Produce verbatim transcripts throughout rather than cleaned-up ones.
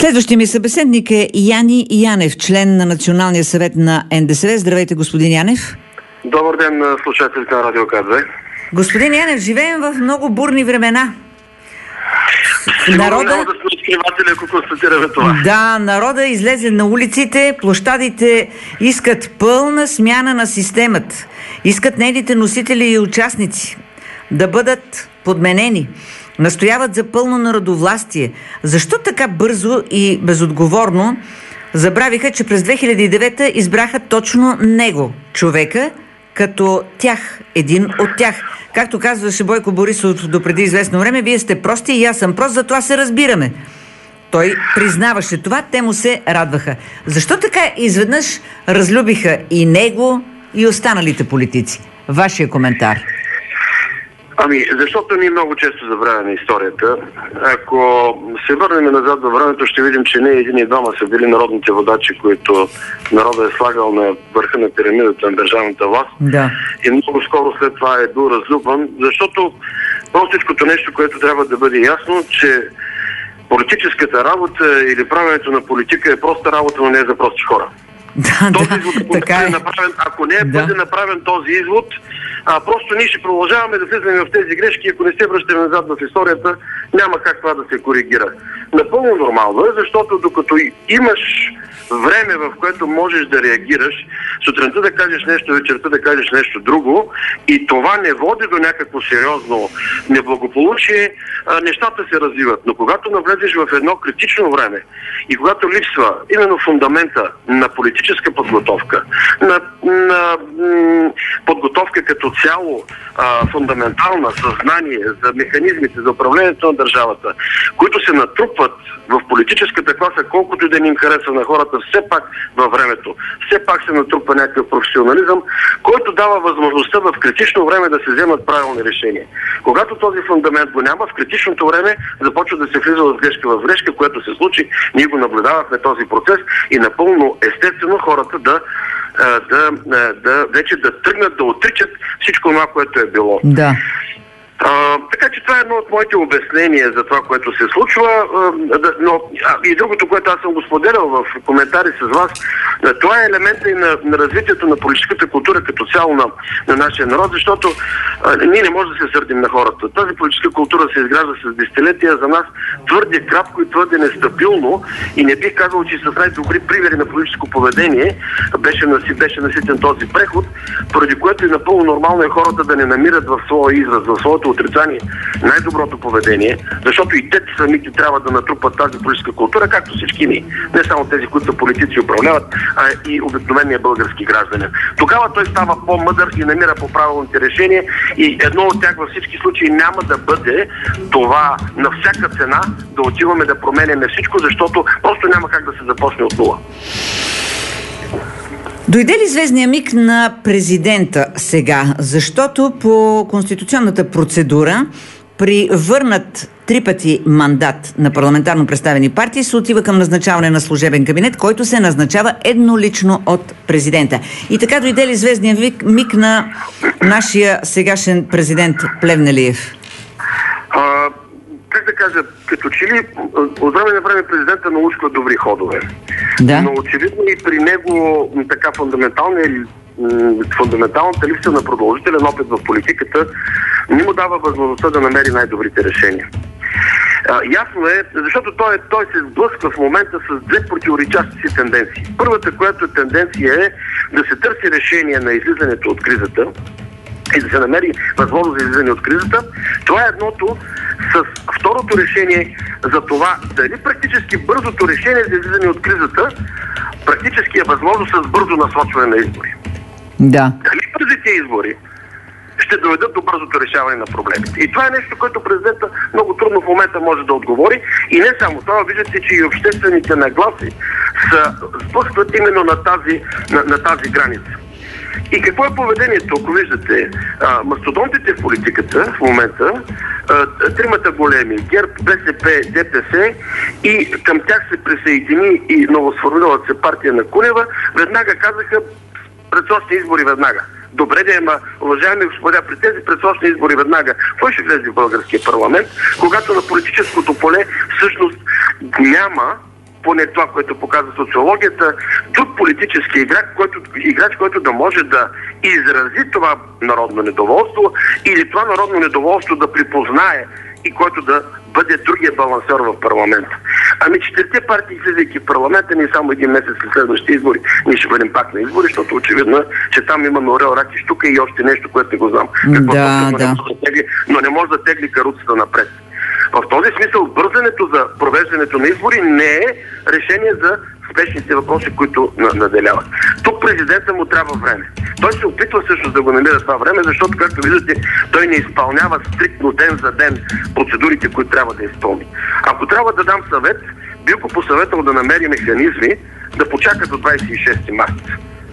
Следващия ми събеседник е Яни Янев, член на Националния съвет на Н Д С В. Здравейте, господин Янев. Добър ден на слушателите на Радио К две. Господин Янев, живеем в много бурни времена. Народа... Няма да сме откриватели, ако констатираме това. Да, народа излезе на улиците, площадите искат пълна смяна на системата. Искат нейните носители и участници да бъдат подменени. Настояват за пълно народовластие. Защо така бързо и безотговорно забравиха, че през две хиляди и девета избраха точно него, човека, като тях, един от тях? Както казваше Бойко Борисов допреди известно време, вие сте прости и аз съм прост, затова се разбираме. Той признаваше това, те му се радваха. Защо така изведнъж разлюбиха и него, и останалите политици? Вашия коментар. Ами, защото ние много често забравяме историята. Ако се върнем назад във времето, ще видим, че не един и двама са били народните водачи, които народа е слагал на върха на пирамидата на държавната власт. Да. И много скоро след това е бил разлюбван, защото простичкото нещо, което трябва да бъде ясно, че политическата работа или правенето на политика е проста работа, но не е за прости хора. Да, този да, извод, така е. направен, ако не е да. бъде направен този извод, а просто ние ще продължаваме да влизаме в тези грешки, ако не се връщаме назад в историята, няма как това да се коригира. Напълно нормално е, защото докато имаш време, в което можеш да реагираш, сутринта да кажеш нещо, вечерта да кажеш нещо друго, и това не води до някакво сериозно неблагополучие, нещата се развиват. Но когато навлезеш в едно критично време и когато липсва именно фундамента на политическа подготовка, на, на м- подготовка като цяло а, фундаментална, съзнание за механизмите за управлението на държавата, които се натрупват в политическата класа, колкото и да не им хареса на хората, все пак във времето, все пак се натрупва някакъв професионализъм, който дава възможността в критично време да се вземат правилни решения. Когато този фундамент го няма, в критичното време започва да се влиза в грешка в грешка, което се случи. Ние го наблюдавахме този процес и напълно естествено хората да Да, да, да, вече да тръгнат да отричат всичко това, което е било. Да. А, така че това е едно от моите обяснения за това, което се случва. А, да, но, а, и другото, което аз съм го споделял в коментари с вас, а, това е елемента и на, на развитието на политическата култура като цяло на, на нашия народ, защото а, ние не можем да се сърдим на хората. Тази политическа култура се изгражда с десетилетия, за нас твърде кратко и твърде нестабилно, и не бих казал, че с най-добри примери на политическо поведение беше, наси, беше наситен този преход, поради което е напълно нормално е хората да не намират в своя израз, в своето отрицание най-доброто поведение, защото и те самите трябва да натрупат тази политическа култура, както всички ние. Не само тези, които са политици управляват, а и обикновения български гражданин. Тогава той става по-мъдър и намира по-правилните решения, и едно от тях във всички случаи няма да бъде това на всяка цена да отиваме да променяме всичко, защото просто няма как да се започне от нула. Дойде ли звездния миг на президента сега? Защото по конституционната процедура при върнат три пъти мандат на парламентарно представени партии се отива към назначаване на служебен кабинет, който се назначава еднолично от президента. И така дойде ли звездния миг, миг на нашия сегашен президент Плевнелиев? А, как да кажа, като че ли от време на време президента научва добри ходове. Да. Но очевидно и при него така фундаментална, фундаменталната липса на продължителен опит в политиката не му дава възможността да намери най-добрите решения. А, ясно е, защото той, той се сблъсква в момента с две противоречащи си тенденции. Първата, която е тенденция, е да се търси решение на излизането от кризата и да се намери възможност за излизане от кризата. Това е едното. С второто решение за това дали практически бързото решение за излизане от кризата практически е възможно с бързо насочване на избори. Да. Дали бързите избори ще доведат до бързото решаване на проблемите. И това е нещо, което президента много трудно в момента може да отговори. И не само това, виждате, че и обществените нагласи са сблъскват именно на тази, на, на тази граница. И какво е поведението, ако виждате? А, мастодонтите в политиката в момента, а, тримата големи, ГЕРБ, БСП, Д П С, и към тях се присъедини и новосформиралата се партия на Кунева, веднага казаха предсрочни избори веднага. Добре да има, уважаеми господа, при тези предсрочни избори веднага, кой ще влезе в българския парламент, когато на политическото поле всъщност няма поне това, което показва социологията, друг политически играч, който, играч, който да може да изрази това народно недоволство или това народно недоволство да припознае и който да бъде другия балансер в парламента. Ами четирите партии, влизайки в парламента, ние само един месец след следващите избори, ние ще бъдем пак на избори, защото очевидно е, че там имаме орел, рак и щука и още нещо, което не го знам. Какво да, точно, да. Не може да тегли, но не може да тегли каруцата напред. В този смисъл бързането за провеждането на избори не е решение за спешните въпроси, които наделяват. Тук президента му трябва време. Той се опитва също да го намира това време, защото, както виждате, той не изпълнява стриктно ден за ден процедурите, които трябва да изпълни. Ако трябва да дам съвет, бих го посъветвал да намери механизми да почака до двадесет и шести март.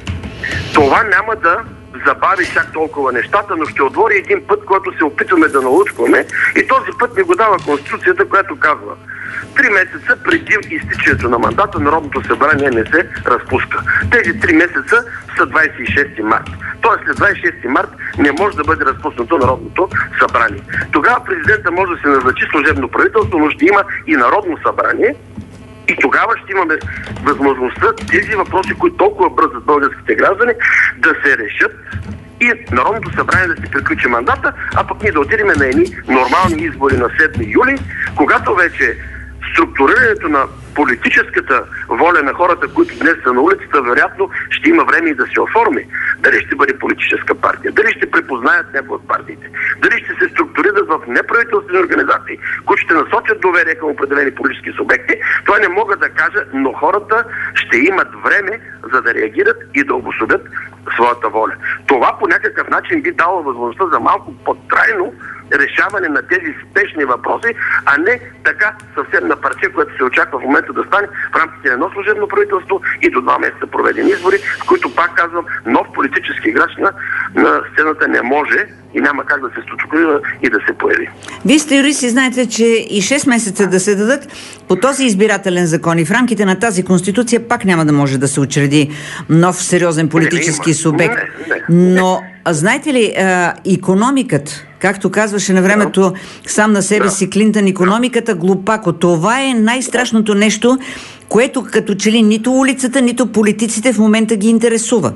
Това няма да забави чак толкова нещата, но ще отвори един път, който се опитваме да научваме, и този път ни го дава Конституцията, която казва: три месеца преди изтичането на мандата Народното събрание не се разпуска. Тези три месеца са двадесет и шести март. Тоест след двадесет и шести март не може да бъде разпуснато Народното събрание. Тогава президента може да се назначи служебно правителство, но ще има и Народно събрание. И тогава ще имаме възможността тези въпроси, които толкова бързат българските граждани, да се решат и Народното събрание да се приключи мандата, а пък ние да отидем на едни нормални избори на седми юли, когато вече структурирането на политическата воля на хората, които днес са на улицата, вероятно ще има време и да се оформи. Дали ще бъде политическа партия, дали ще препознаят някои от партиите, дали ще се структурират в неправителствени организации, които ще насочат доверие към определени политически субекти, това не мога да кажа, но хората ще имат време за да реагират и да обособят своята воля. Това по някакъв начин би дало възможността за малко по-трайно решаване на тези спешни въпроси, а не така съвсем на парче, което се очаква в момента да стане в рамките на едно служебно правителство и до два месеца проведени избори, в които, пак казвам, нов политически играч на, на сцената не може и няма как да се структурира и да се появи. Вие сте юристи, знаете, че и шест месеца да се дадат по този избирателен закон и в рамките на тази конституция пак няма да може да се учреди нов сериозен политически не, не субект. Не, не, не. Но, знаете ли, а, икономиката, както казваше на времето сам на себе си Клинтън, икономиката глупако. Това е най-страшното нещо, което като че ли нито улицата, нито политиците в момента ги интересува.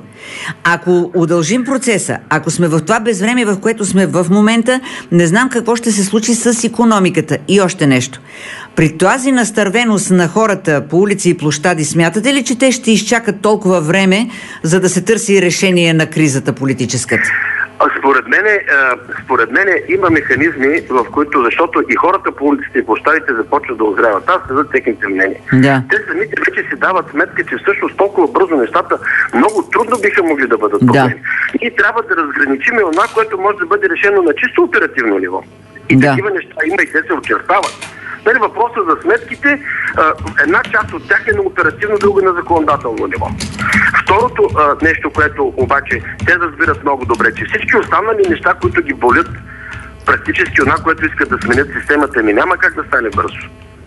Ако удължим процеса, ако сме в това безвремие, в което сме в момента, не знам какво ще се случи с икономиката. И още нещо. При тази настървеност на хората по улици и площади, смятате ли, че те ще изчакат толкова време, за да се търси решение на кризата политическата? Според мене, според мене има механизми, в които, защото и хората по улиците и площадите започват да озряват. Аз следват техните мнения. Да. Те самите вече си дават сметка, че всъщност толкова бързо нещата много трудно биха могли да бъдат проблеми. Да. И трябва да разграничим това, което може да бъде решено на чисто оперативно ниво. И да. Такива неща има и те се очертават. Нали, въпроса за сметките, една част от тях е на оперативно, друга на законодателно ниво. Второто нещо, което обаче те разбират много добре, че всички останали неща, които ги болят, практически това, което искат да сменят системата, ми няма как да стане бързо.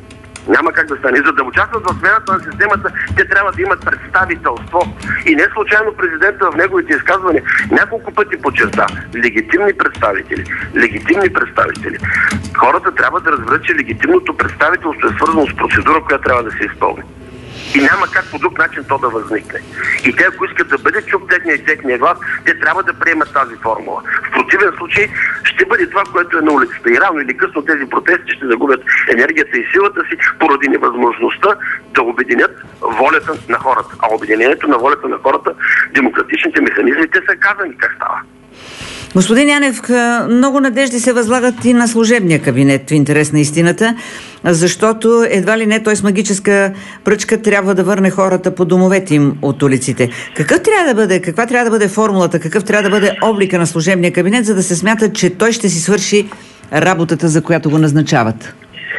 Няма как да стане. За да участват в смената на системата, те трябва да имат представителство. И не случайно президента в неговите изказвания няколко пъти подчерта: легитимни представители. Легитимни представители. Хората трябва да разберат, че легитимното представителство е свързано с процедура, която трябва да се изпълни. И няма как по друг начин то да възникне. И те, ако искат да бъде чук техния и техния глас, те трябва да приемат тази формула. В противен случай ще бъде това, което е на улицата. И рано или късно тези протести ще загубят енергията и силата си поради невъзможността да обединят волята на хората. А обединението на волята на хората, демократичните механизми, те са казани как става. Господин Янев, много надежди се възлагат и на служебния кабинет, в интерес на истината, защото едва ли не той с магическа пръчка трябва да върне хората по домовете им от улиците. Какъв трябва да бъде, каква трябва да бъде формулата, какъв трябва да бъде облика на служебния кабинет, за да се смята, че той ще си свърши работата, за която го назначават?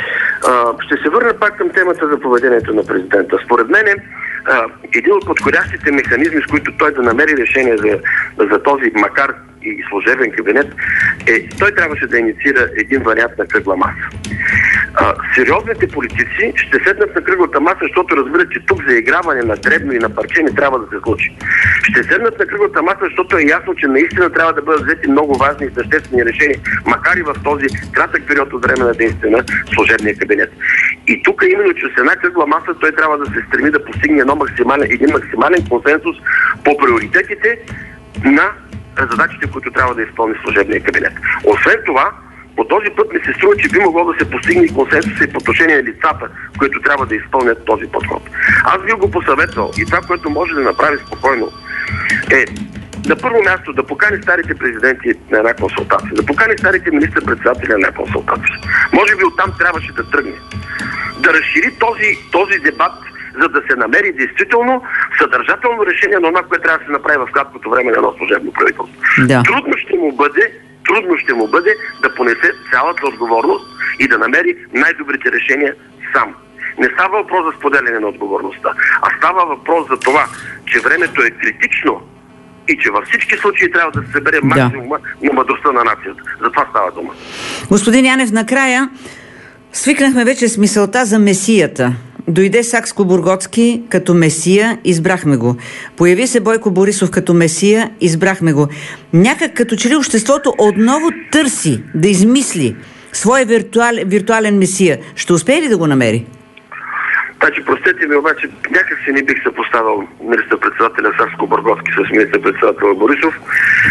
Ще се върна пак към темата за поведението на президента. Според мен един от подходящите механизми, с които той да намери решение за, за този, макар и служебен кабинет, е, той трябваше да инициира един вариант на кръгла маса. А, сериозните политици ще седнат на кръглата маса, защото разбират, че тук заиграване на дребно и на парче не трябва да се случи. Ще седнат на кръглата маса, защото е ясно, че наистина трябва да бъдат взети много важни и съществени решения, макар и в този кратък период от време на действие на служебния кабинет. И тук именно чрез една кръгла маса той трябва да се стреми да постигне едно максимален, един максимален консенсус по приоритетите на задачите, които трябва да изпълни служебния кабинет. Освен това, по този път ми се струва, че би могло да се постигне консенсус и по отношение на лицата, които трябва да изпълнят този подход. Аз би го посъветвал и това, което може да направи спокойно, е на първо място да покани старите президенти на една консултация, да покани старите министър-председатели на една консултация. Може би оттам трябваше да тръгне. Да разшири този, този дебат, за да се намери действително съдържателно решение на това, което трябва да се направи в краткото време на едно служебно правителство. Да. Трудно ще му бъде, трудно ще му бъде да понесе цялата отговорност и да намери най-добрите решения сам. Не става въпрос за споделяне на отговорността, а става въпрос за това, че времето е критично и че във всички случаи трябва да се събере максимума да. на мъдростта на нацията. За това става дума. Господин Янев, накрая свикнахме вече с мисълта за месията. Дойде Сакскобургготски като месия, избрахме го. Появи се Бойко Борисов като месия, избрахме го. Някак като че ли обществото отново търси да измисли своя виртуален, виртуален месия. Ще успее ли да го намери? Значи, простете ми, обаче, някак си не бих се поставил министър-председателя Сакскобургготски с министър-председателя Борисов.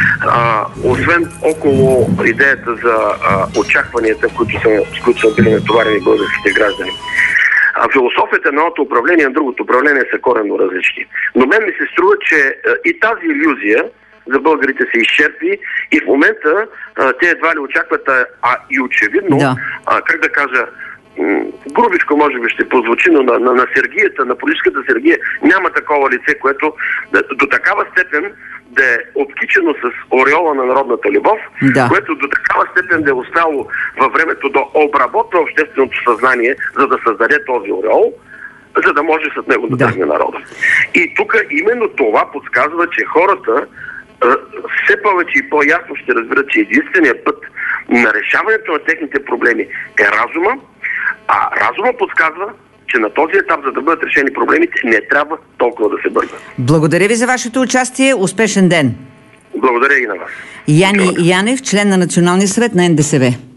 А, освен около идеята за а, очакванията, които са, с които са били натоварени българските граждани. А философията на едното управление и на другото управление са коренно различни. Но мен ми се струва, че а, и тази илюзия за българите се изчерпи и в момента а, те едва ли очакват, а, а и очевидно, да. а, как да кажа, грубичко може би ще прозвучи, но на, на, на сергията, на политическата сергия няма такова лице, което да, до такава степен да е обкичено с ореола на народната любов, да. което до такава степен да е оставало във времето да обработва общественото съзнание, за да създаде този ореол, за да може след него да, да. тръгне народа. И тук именно това подсказва, че хората все повече и по-ясно ще разберат, че единственият път на решаването на техните проблеми е разума, а разума подсказва, че на този етап, за да бъдат решени проблемите, не трябва толкова да се бърза. Благодаря ви за вашето участие. Успешен ден! Благодаря и на вас. Яни Янев, член на Националния съвет на Н Д С В.